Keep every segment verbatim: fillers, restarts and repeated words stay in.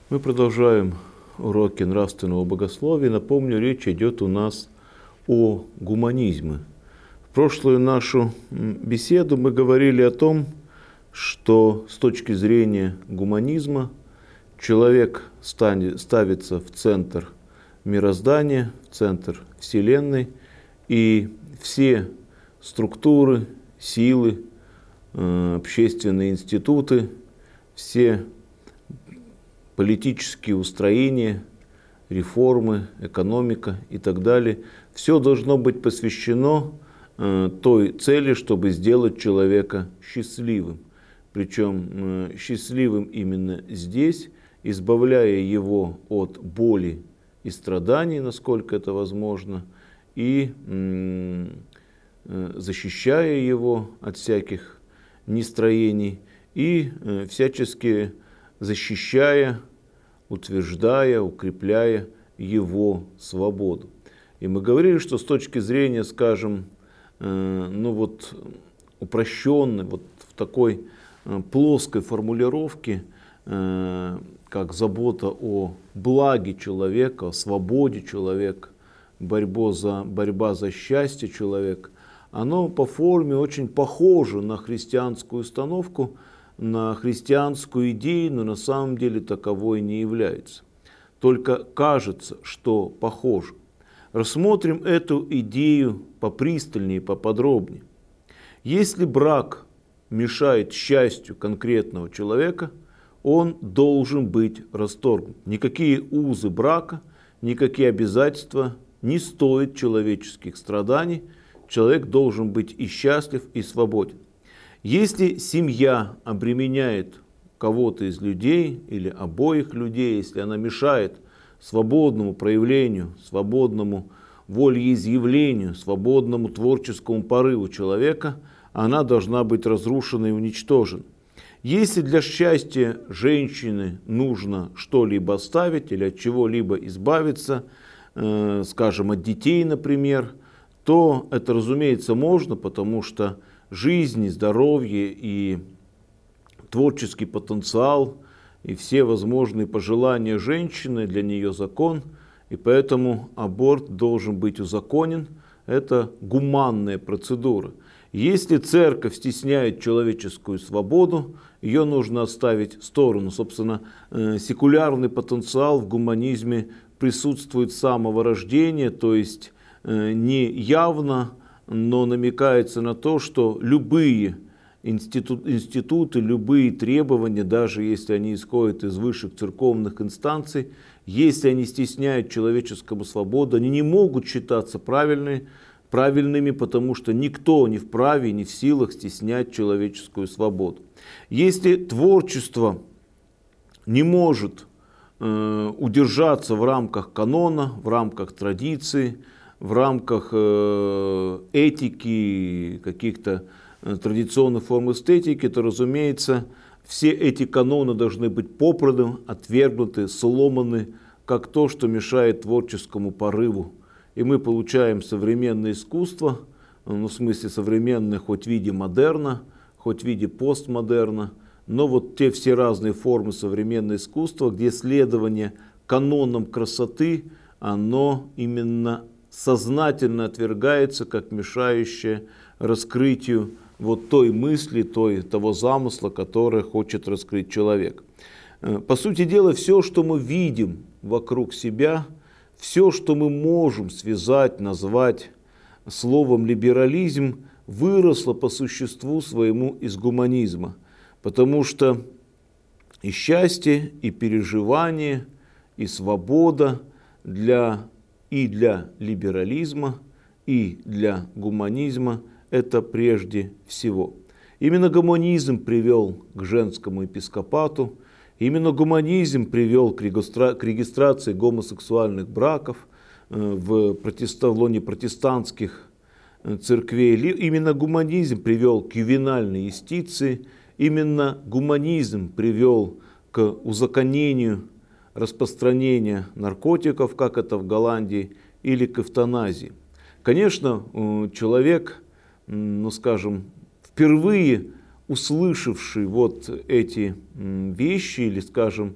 Мы продолжаем уроки нравственного богословия. Напомню, речь идет у нас о гуманизме. В прошлую нашу беседу мы говорили о том, что с точки зрения гуманизма человек ставится в центр мироздания, в центр Вселенной, и все структуры, силы, общественные институты, все политические устроения, реформы, экономика и так далее, все должно быть посвящено э, той цели, чтобы сделать человека счастливым. Причем э, счастливым именно здесь, избавляя его от боли и страданий, насколько это возможно, и э, э, защищая его от всяких нестроений, и э, всячески защищая, утверждая, укрепляя его свободу. И мы говорили, что с точки зрения, скажем, э, ну вот упрощенной, вот в такой э, плоской формулировке, э, как забота о благе человека, о свободе человека, борьба за, борьба за счастье человека, оно по форме очень похоже на христианскую установку, на христианскую идею, но на самом деле таковой не является. Только кажется, что похоже. Рассмотрим эту идею попристальнее, поподробнее. Если брак мешает счастью конкретного человека, он должен быть расторгнут. Никакие узы брака, никакие обязательства не стоят человеческих страданий. Человек должен быть и счастлив, и свободен. Если семья обременяет кого-то из людей или обоих людей, если она мешает свободному проявлению, свободному волеизъявлению, свободному творческому порыву человека, она должна быть разрушена и уничтожена. Если для счастья женщины нужно что-либо оставить или от чего-либо избавиться, э, скажем, от детей, например, то это, разумеется, можно, потому что жизнь, здоровье и творческий потенциал и все возможные пожелания женщины для нее закон, и поэтому аборт должен быть узаконен. Это гуманная процедура. Если церковь стесняет человеческую свободу, ее нужно оставить в сторону. Собственно, секулярный потенциал в гуманизме присутствует с самого рождения, то есть не явно, но намекается на то, что любые институт, институты, любые требования, даже если они исходят из высших церковных инстанций, если они стесняют человеческую свободу, они не могут считаться правильными, правильными, потому что никто не вправе, не в силах стеснять человеческую свободу. Если творчество не может э, удержаться в рамках канона, в рамках традиции, в рамках этики, каких-то традиционных форм эстетики, то, разумеется, все эти каноны должны быть попраны, отвергнуты, сломаны, как то, что мешает творческому порыву. И мы получаем современное искусство, ну, в смысле современное хоть в виде модерна, хоть в виде постмодерна, но вот те все разные формы современного искусства, где следование канонам красоты, оно именно сознательно отвергается как мешающее раскрытию вот той мысли, той, того замысла, который хочет раскрыть человек. По сути дела, все, что мы видим вокруг себя, все, что мы можем связать, назвать словом либерализм, выросло по существу своему из гуманизма. Потому что и счастье, и переживание, и свобода для и для либерализма, и для гуманизма это прежде всего. Именно гуманизм привел к женскому епископату, именно гуманизм привел к регистрации гомосексуальных браков в лоне протестантских церквей. Именно гуманизм привел к ювенальной юстиции, именно гуманизм привел к узаконению распространения наркотиков, как это в Голландии, или к эвтаназии. Конечно, человек, ну скажем, впервые услышавший вот эти вещи, или, скажем,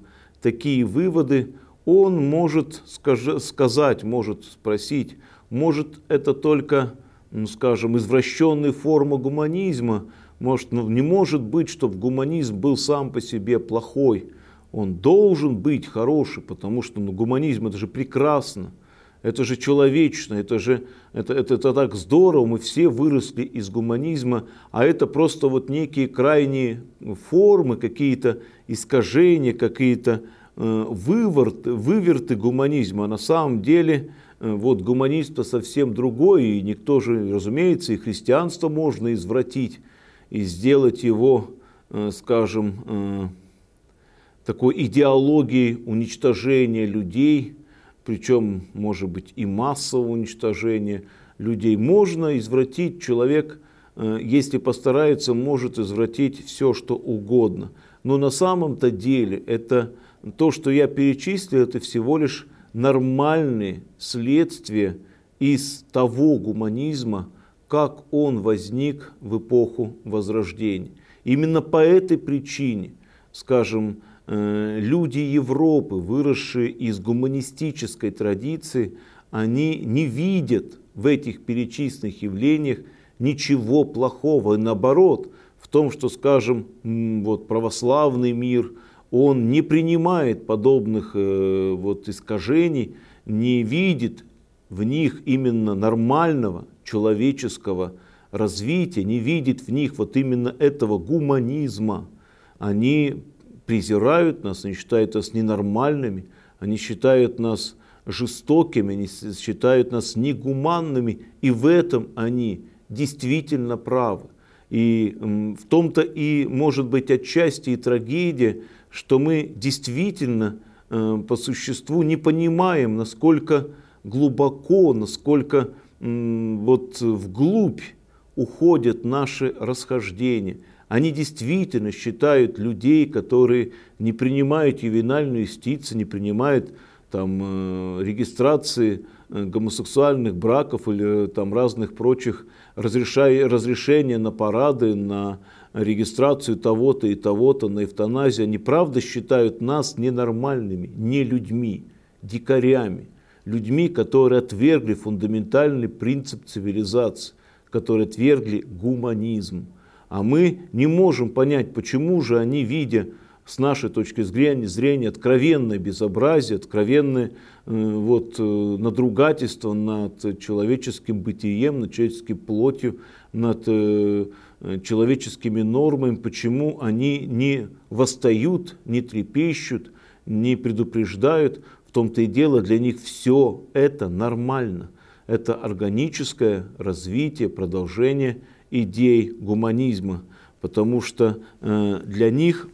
такие выводы, он может сказать, может спросить, может это только, ну, скажем, извращенная форма гуманизма, может, ну, не может быть, чтобы гуманизм был сам по себе плохой, он должен быть хороший, потому что ну, гуманизм это же прекрасно, это же человечно, это же это, это, это так здорово, мы все выросли из гуманизма, а это просто вот некие крайние формы, какие-то искажения, какие-то э, выворты, выверты гуманизма. А на самом деле э, вот гуманизм-то совсем другое, и никто же, разумеется, и христианство можно извратить и сделать его, э, скажем, э, такой идеологией уничтожения людей, причем, может быть, и массового уничтожения людей. Можно извратить, человек, если постарается, может извратить все, что угодно. Но на самом-то деле это то, что я перечислил, это всего лишь нормальные следствия из того гуманизма, как он возник в эпоху Возрождения. Именно по этой причине, скажем, люди Европы, выросшие из гуманистической традиции, они не видят в этих перечисленных явлениях ничего плохого. И наоборот, в том, что, скажем, вот, православный мир, он не принимает подобных вот, искажений, не видит в них именно нормального человеческого развития, не видит в них вот именно этого гуманизма. Они презирают нас, они считают нас ненормальными, они считают нас жестокими, они считают нас негуманными, и в этом они действительно правы. И в том-то и может быть отчасти и трагедия, что мы действительно по существу не понимаем, насколько глубоко, насколько вот вглубь уходят наши расхождения. Они действительно считают людей, которые не принимают ювенальную юстицию, не принимают там, э, регистрации э, гомосексуальных браков или там, разных прочих разрешай, разрешения на парады, на регистрацию того-то и того-то, на эвтаназию. Они правда считают нас ненормальными, не людьми, дикарями, людьми, которые отвергли фундаментальный принцип цивилизации, которые отвергли гуманизм. А мы не можем понять, почему же они, видя с нашей точки зрения, зрения откровенное безобразие, откровенное э, вот, э, надругательство над человеческим бытием, над человеческой плотью, над э, человеческими нормами, почему они не восстают, не трепещут, не предупреждают. В том-то и дело, для них все это нормально. Это органическое развитие, продолжение идей гуманизма, потому что э, для них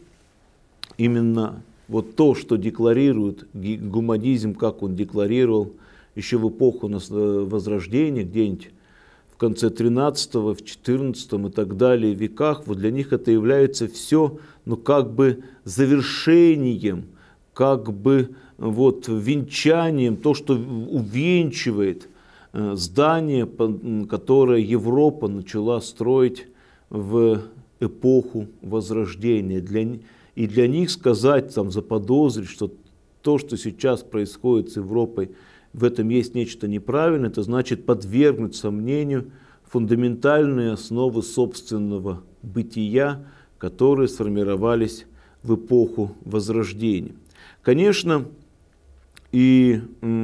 именно вот то, что декларирует гуманизм, как он декларировал еще в эпоху Возрождения, где-нибудь в конце тринадцатого, в четырнадцатом и так далее веках, вот для них это является все, ну, как бы завершением, как бы вот венчанием, то, что увенчивает здание, которое Европа начала строить в эпоху Возрождения. Для, и для них сказать, там, заподозрить, что то, что сейчас происходит с Европой, в этом есть нечто неправильное, это значит подвергнуть сомнению фундаментальные основы собственного бытия, которые сформировались в эпоху Возрождения. Конечно, и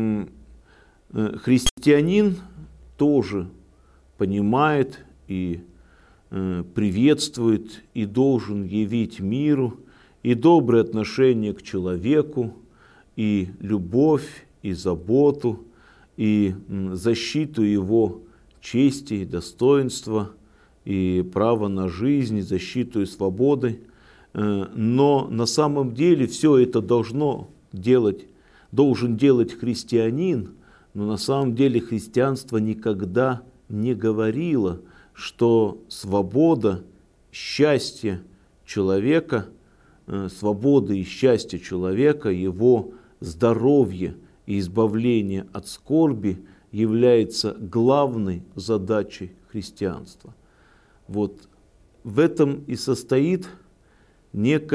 христианин тоже понимает и приветствует и должен явить миру и доброе отношение к человеку, и любовь, и заботу, и защиту его чести и достоинства, и право на жизнь, и защиту и свободы. Но на самом деле все это должно делать, должен делать христианин, но на самом деле христианство никогда не говорило, что свобода, счастье человека, свобода и счастье человека, его здоровье и избавление от скорби является главной задачей христианства. Вот в этом и состоит некое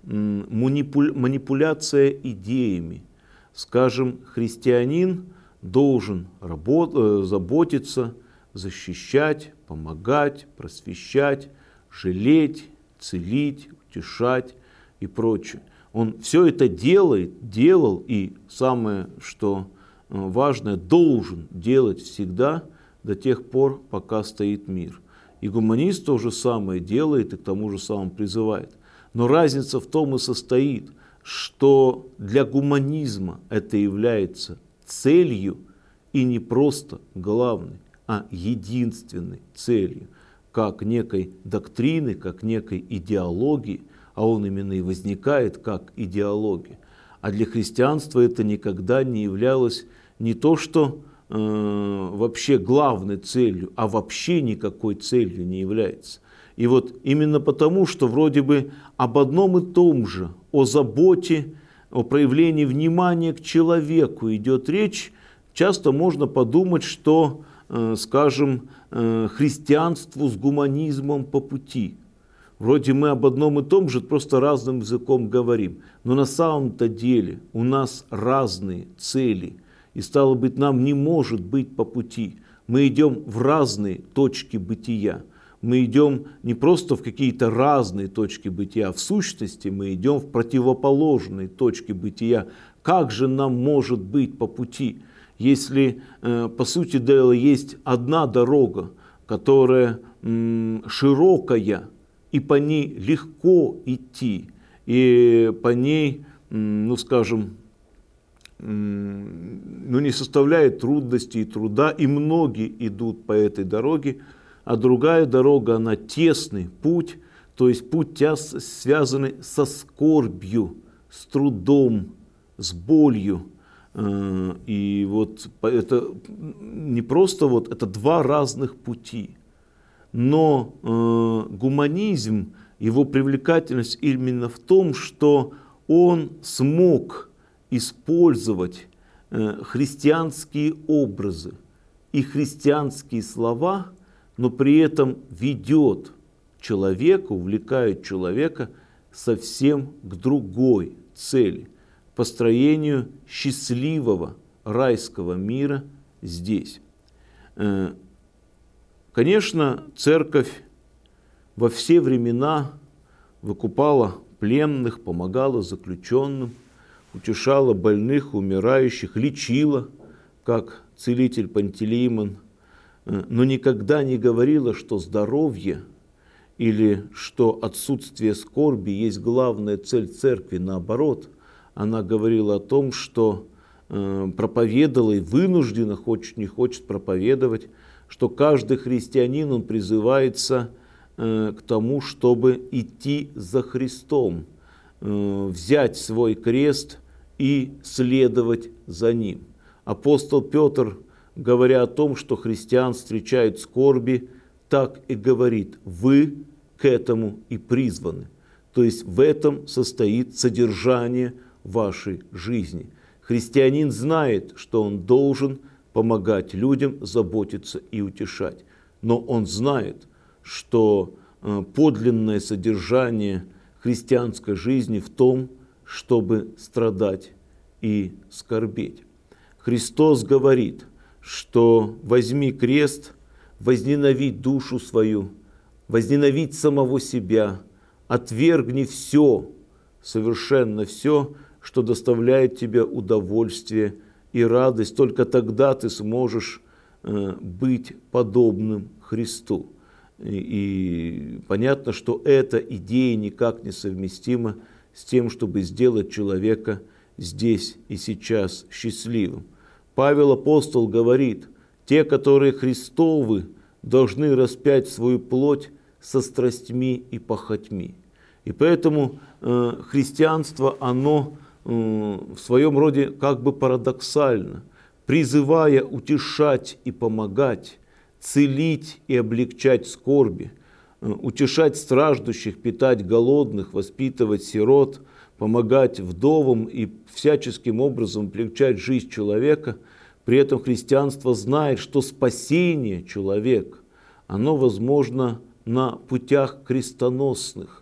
манипуляция идеями. Скажем, христианин должен работ, заботиться, защищать, помогать, просвещать, жалеть, целить, утешать и прочее. Он все это делает, делал и, самое что важное, должен делать всегда до тех пор, пока стоит мир. И гуманист то же самое делает и к тому же самому призывает. Но разница в том и состоит, что для гуманизма это является целью и не просто главной, а единственной целью, как некой доктрины, как некой идеологии, а он именно и возникает как идеология. А для христианства это никогда не являлось не то, что э, вообще главной целью, а вообще никакой целью не является. И вот именно потому, что вроде бы об одном и том же, о заботе, о проявлении внимания к человеку идет речь, часто можно подумать, что, э, скажем, э, христианству с гуманизмом по пути. Вроде мы об одном и том же, просто разным языком говорим. Но на самом-то деле у нас разные цели. И стало быть, нам не может быть по пути. Мы идем в разные точки бытия. Мы идем не просто в какие-то разные точки бытия, а в сущности мы идем в противоположные точки бытия. Как же нам может быть по пути, если, по сути дела, есть одна дорога, которая широкая, и по ней легко идти, и по ней, ну скажем, ну, не составляет трудностей и труда, и многие идут по этой дороге, а другая дорога, она тесный путь, то есть путь связанный со скорбью, с трудом, с болью. И вот это не просто вот, это два разных пути. Но э, гуманизм, его привлекательность именно в том, что он смог использовать э, христианские образы и христианские слова, но при этом ведет человека, увлекает человека совсем к другой цели, построению счастливого райского мира здесь. Э, Конечно, церковь во все времена выкупала пленных, помогала заключенным, утешала больных, умирающих, лечила, как целитель Пантелеймон, но никогда не говорила, что здоровье или что отсутствие скорби есть главная цель церкви. Наоборот, она говорила о том, что проповедовала и вынуждена, хочет не хочет проповедовать, что каждый христианин, он призывается э, к тому, чтобы идти за Христом, э, взять свой крест и следовать за Ним. Апостол Петр, говоря о том, что христиан встречают скорби, так и говорит: вы к этому и призваны. То есть в этом состоит содержание вашей жизни. Христианин знает, что он должен помогать людям, заботиться и утешать. Но он знает, что подлинное содержание христианской жизни в том, чтобы страдать и скорбеть. Христос говорит, что возьми крест, возненавидь душу свою, возненавидь самого себя, отвергни все, совершенно все, что доставляет тебе удовольствие и радость. Только тогда ты сможешь быть подобным Христу. И, и понятно, что эта идея никак не совместима с тем, чтобы сделать человека здесь и сейчас счастливым. Павел апостол говорит: те, которые Христовы, должны распять свою плоть со страстьми и похотьми. И поэтому э, христианство, оно э, в своем роде как бы парадоксально, призывая утешать и помогать, целить и облегчать скорби, э, утешать страждущих, питать голодных, воспитывать сирот, помогать вдовам и всяческим образом облегчать жизнь человека. При этом христианство знает, что спасение человека, оно возможно на путях крестоносных.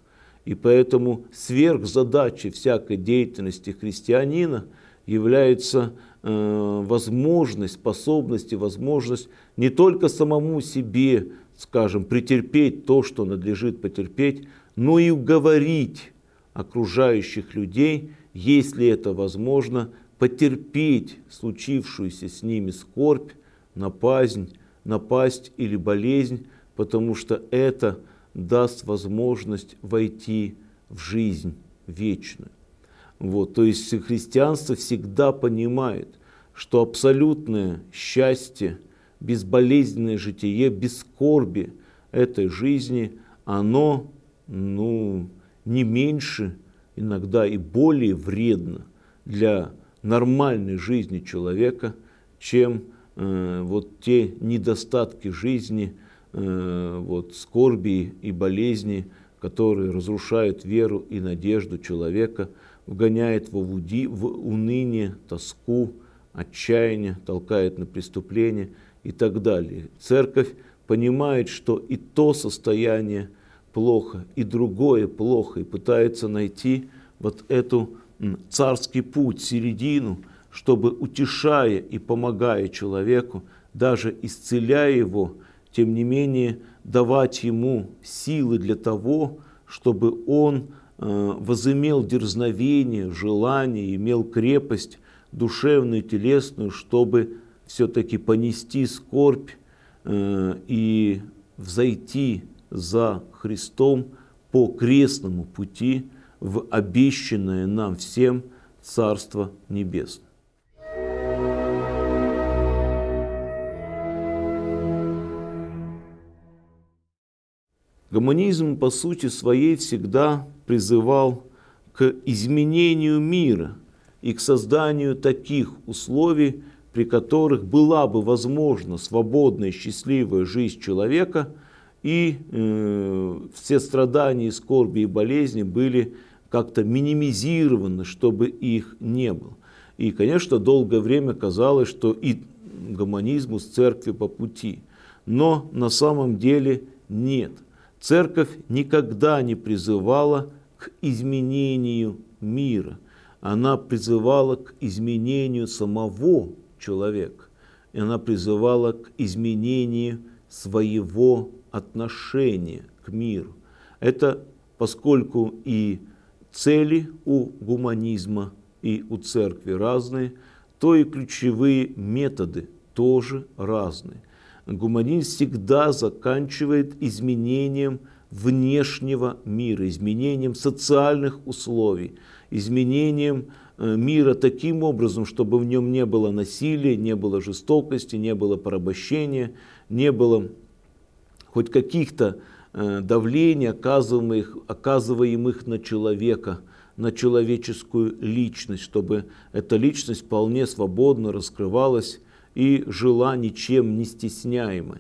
И поэтому сверхзадачей всякой деятельности христианина является э, возможность, способность и возможность не только самому себе, скажем, претерпеть то, что надлежит потерпеть, но и уговорить окружающих людей, если это возможно, потерпеть случившуюся с ними скорбь, напасть, напасть или болезнь, потому что это даст возможность войти в жизнь вечную. Вот, то есть христианство всегда понимает, что абсолютное счастье, безболезненное житие, без скорби этой жизни, оно ну, не меньше, иногда и более вредно для нормальной жизни человека, чем э, вот те недостатки жизни, э, вот, скорби и болезни, которые разрушают веру и надежду человека, вгоняет его в, уди, в уныние, тоску, отчаяние, толкает на преступление и так далее. Церковь понимает, что и то состояние плохо, и другое плохо, и пытается найти вот эту царский путь, середину, чтобы, утешая и помогая человеку, даже исцеляя его, тем не менее давать ему силы для того, чтобы он э, возымел дерзновение, желание, имел крепость душевную, телесную, чтобы все-таки понести скорбь э, и взойти за Христом по крестному пути в обещанное нам всем Царство Небесное. Гуманизм по сути своей всегда призывал к изменению мира и к созданию таких условий, при которых была бы возможна свободная, счастливая жизнь человека, и э, все страдания, скорби и болезни были как-то минимизированы, чтобы их не было. И, конечно, долгое время казалось, что и гуманизму с церковью по пути. Но на самом деле нет. Церковь никогда не призывала к изменению мира. Она призывала к изменению самого человека. И она призывала к изменению своего отношения к миру. Это поскольку и цели у гуманизма и у церкви разные, то и ключевые методы тоже разные. Гуманизм всегда заканчивает изменением внешнего мира, изменением социальных условий, изменением мира таким образом, чтобы в нем не было насилия, не было жестокости, не было порабощения, не было хоть каких-то давлений, оказываемых, оказываемых на человека, на человеческую личность, чтобы эта личность вполне свободно раскрывалась и жила ничем не стесняемой.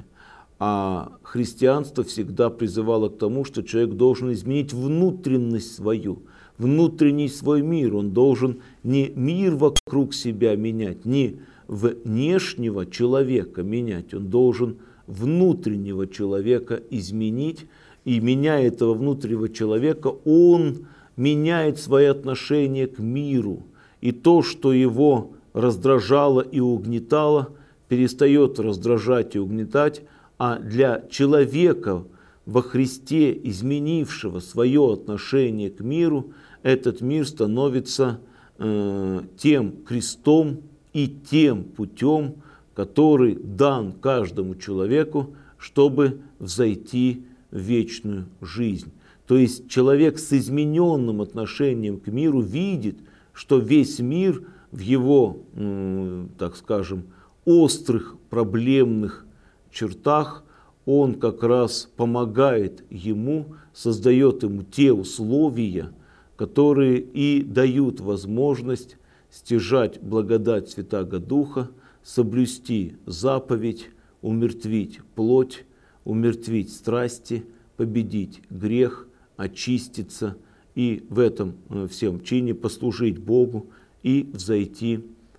А христианство всегда призывало к тому, что человек должен изменить внутренность свою, внутренний свой мир. Он должен не мир вокруг себя менять, не внешнего человека менять, он должен внутреннего человека изменить. И меняя этого внутреннего человека, он меняет свои отношения к миру. И то, что его раздражало и угнетало, перестает раздражать и угнетать, а для человека во Христе, изменившего свое отношение к миру, этот мир становится э, тем крестом и тем путем, который дан каждому человеку, чтобы взойти в вечную жизнь. То есть человек с измененным отношением к миру видит, что весь мир в его, так скажем, острых проблемных чертах, он как раз помогает ему, создает ему те условия, которые и дают возможность стяжать благодать Святаго Духа, соблюсти заповедь, умертвить плоть, умертвить страсти, победить грех, очиститься и в этом всем чине послужить Богу и взойти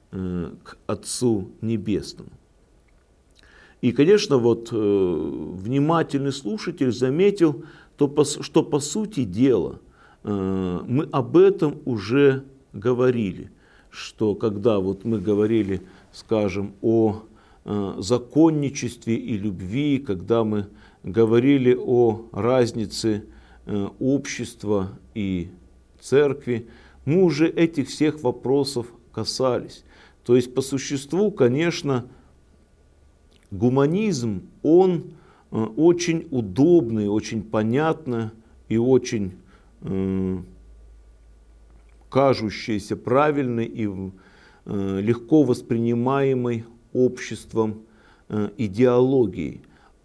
к Отцу Небесному. И, конечно, вот внимательный слушатель заметил, что по сути дела Мы об этом уже говорили, что когда вот мы говорили, скажем, о законничестве и любви, когда мы говорили о разнице общества и церкви, мы уже этих всех вопросов касались. То есть по существу, конечно, гуманизм, он очень удобный, очень понятный и очень э, кажущийся правильный и э, легко воспринимаемый обществом э, идеологией.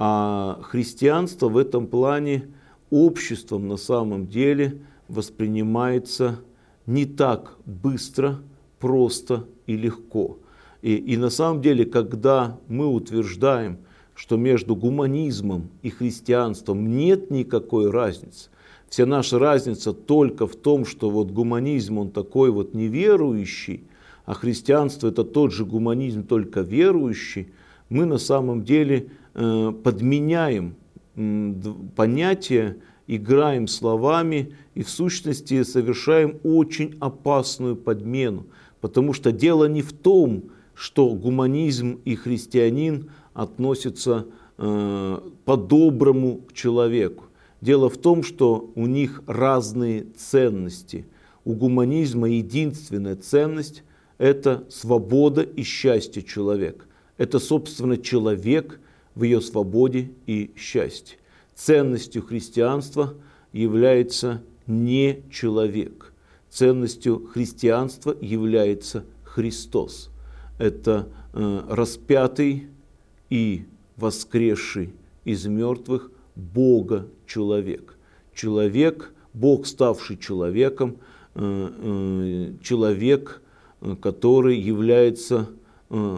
А христианство в этом плане обществом на самом деле воспринимается не так быстро, просто и легко. И, и на самом деле, когда мы утверждаем, что между гуманизмом и христианством нет никакой разницы, вся наша разница только в том, что вот гуманизм, он такой вот неверующий, а христианство это тот же гуманизм, только верующий, мы на самом деле э, подменяем э, понятия, играем словами и в сущности совершаем очень опасную подмену. Потому что дело не в том, что гуманизм и христианин относятся э, по-доброму к человеку. Дело в том, что у них разные ценности. У гуманизма единственная ценность – это свобода и счастье человека. Это, собственно, человек в ее свободе и счастье. Ценностью христианства является не человек. Ценностью христианства является Христос. Это э, распятый и воскресший из мертвых Бога человек. Человек, Бог, ставший человеком, э, э, человек, э, который является э,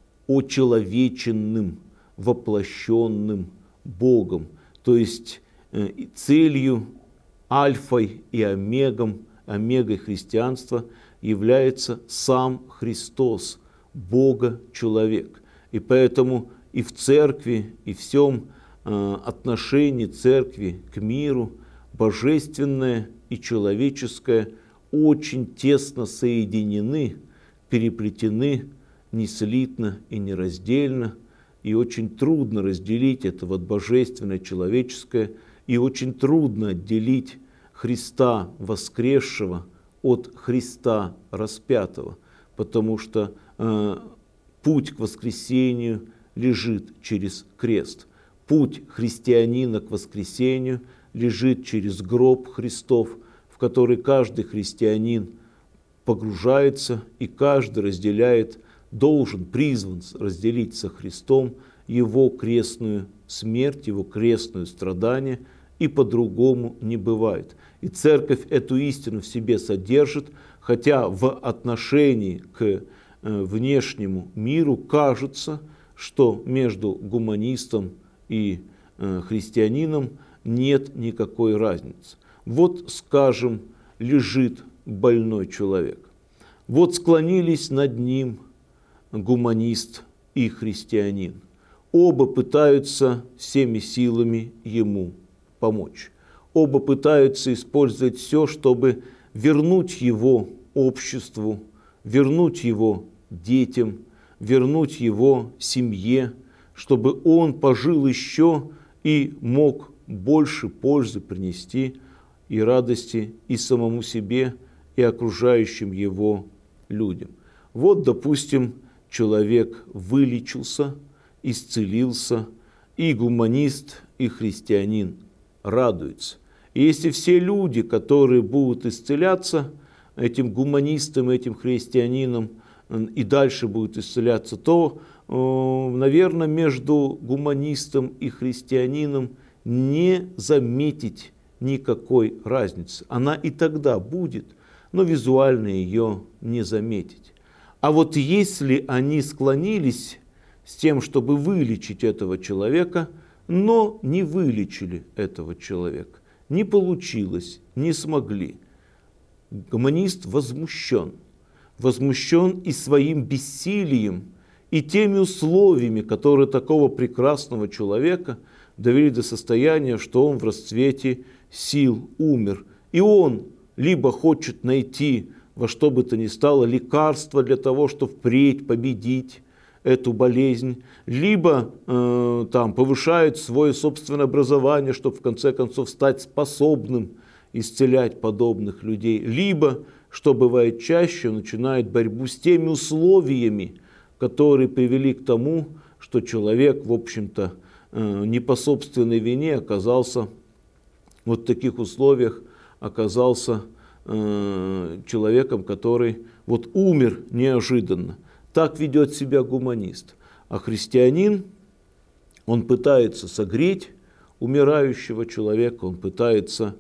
очеловеченным, воплощенным Богом. То есть э, целью, альфой и омегом, омегой христианства является сам Христос, Бога-человек. И поэтому и в церкви, и в всем э, отношении церкви к миру божественное и человеческое очень тесно соединены, переплетены неслитно и нераздельно. И очень трудно разделить это вот божественное, человеческое, и очень трудно отделить Христа воскресшего от Христа распятого, потому что э, путь к воскресению лежит через крест. Путь христианина к воскресению лежит через гроб Христов, в который каждый христианин погружается, и каждый разделяет, должен, призван разделить со Христом его крестную смерть, его крестное страдание, и по-другому не бывает. И церковь эту истину в себе содержит, хотя в отношении к э, внешнему миру кажется, что между гуманистом и э, христианином нет никакой разницы. Вот, скажем, лежит больной человек. Вот склонились над ним гуманист и христианин. Оба пытаются всеми силами ему помочь. Оба пытаются использовать все, чтобы вернуть его обществу, вернуть его детям, вернуть его семье, чтобы он пожил еще и мог больше пользы принести и радости и самому себе, и окружающим его людям. Вот, допустим, человек вылечился, исцелился, и гуманист, и христианин радуются. И если все люди, которые будут исцеляться, этим гуманистам, этим христианинам, и дальше будут исцеляться, то, наверное, между гуманистом и христианином не заметить никакой разницы. Она и тогда будет, но визуально ее не заметить. А вот если они склонились с тем, чтобы вылечить этого человека, но не вылечили этого человека, не получилось, не смогли, гуманист возмущен. Возмущен и своим бессилием, и теми условиями, которые такого прекрасного человека довели до состояния, что он в расцвете сил умер. И он либо хочет найти во что бы то ни стало лекарство для того, чтобы впредь победить эту болезнь, либо э, там, повышают свое собственное образование, чтобы в конце концов стать способным исцелять подобных людей, либо, что бывает чаще, начинают борьбу с теми условиями, которые привели к тому, что человек, в общем-то, э, не по собственной вине оказался вот в таких условиях, оказался э, человеком, который вот умер неожиданно. Так ведет себя гуманист. А христианин, он пытается согреть умирающего человека, он пытается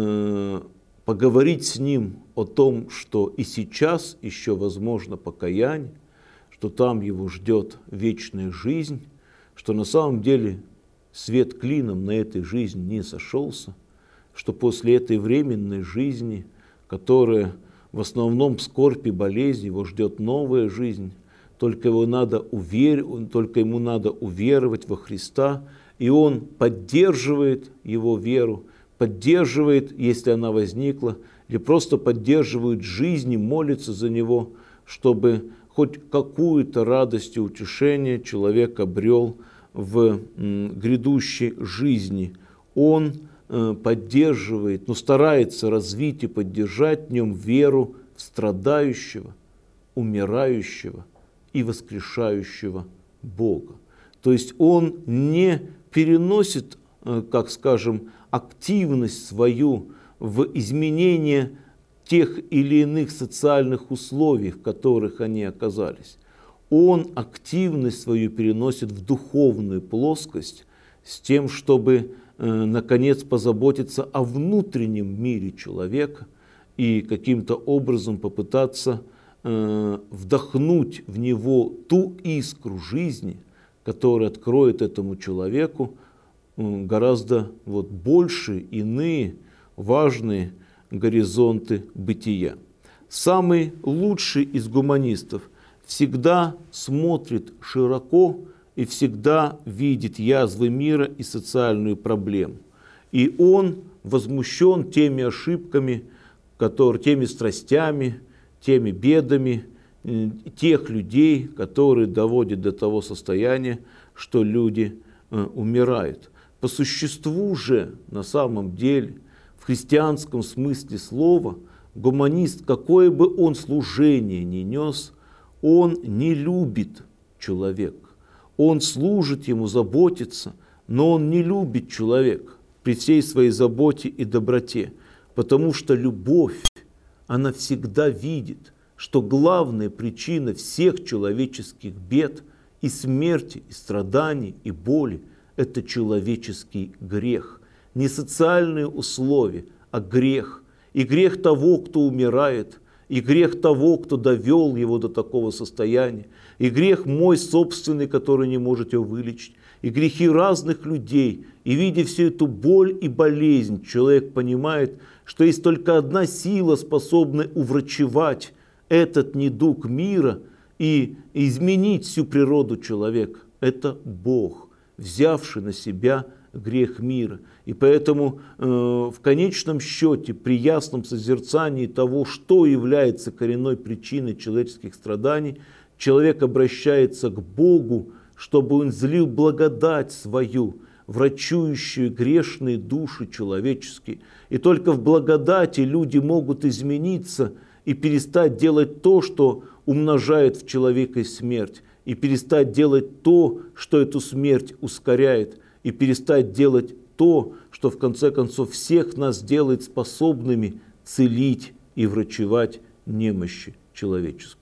э, поговорить с ним о том, что и сейчас еще возможно покаяние, что там его ждет вечная жизнь, что на самом деле свет клином на этой жизни не сошелся, что после этой временной жизни, которая в основном скорбь и болезнь, его ждет новая жизнь, только, его надо увер... только ему надо уверовать во Христа, и он поддерживает его веру, поддерживает, если она возникла, или просто поддерживает жизнь и молится за него, чтобы хоть какую-то радость и утешение человек обрел в грядущей жизни. Он поддерживает, но старается развить и поддержать в нем веру в страдающего, умирающего и воскрешающего Бога. То есть он не переносит, как скажем, активность свою в изменение тех или иных социальных условий, в которых они оказались. Он активность свою переносит в духовную плоскость с тем, чтобы, э, наконец, позаботиться о внутреннем мире человека и каким-то образом попытаться э, вдохнуть в него ту искру жизни, которая откроет этому человеку э, гораздо вот, больше иные важные горизонты бытия. Самый лучший из гуманистов всегда смотрит широко и всегда видит язвы мира и социальную проблему. И он возмущен теми ошибками, которые, теми страстями, теми бедами э, тех людей, которые доводят до того состояния, что люди э, умирают. По существу же, на самом деле, в христианском смысле слова, гуманист, какое бы он служение ни нес, он не любит человека. Он служит ему, заботится, но он не любит человека при всей своей заботе и доброте, потому что любовь, она всегда видит, что главная причина всех человеческих бед и смерти, и страданий, и боли – это человеческий грех. Не социальные условия, а грех. И грех того, кто умирает, и грех того, кто довел его до такого состояния, и грех мой собственный, который не может его вылечить, и грехи разных людей. И видя всю эту боль и болезнь, человек понимает, что есть только одна сила, способная уврачевать этот недуг мира и изменить всю природу человека. Это Бог, взявший на себя грех мира. И поэтому э, в конечном счете, при ясном созерцании того, что является коренной причиной человеческих страданий, человек обращается к Богу, чтобы он злил благодать свою, врачующую грешные души человеческие. И только в благодати люди могут измениться и перестать делать то, что умножает в человеке смерть, и перестать делать то, что эту смерть ускоряет, и перестать делать то, что в конце концов всех нас делает способными целить и врачевать немощи человеческие.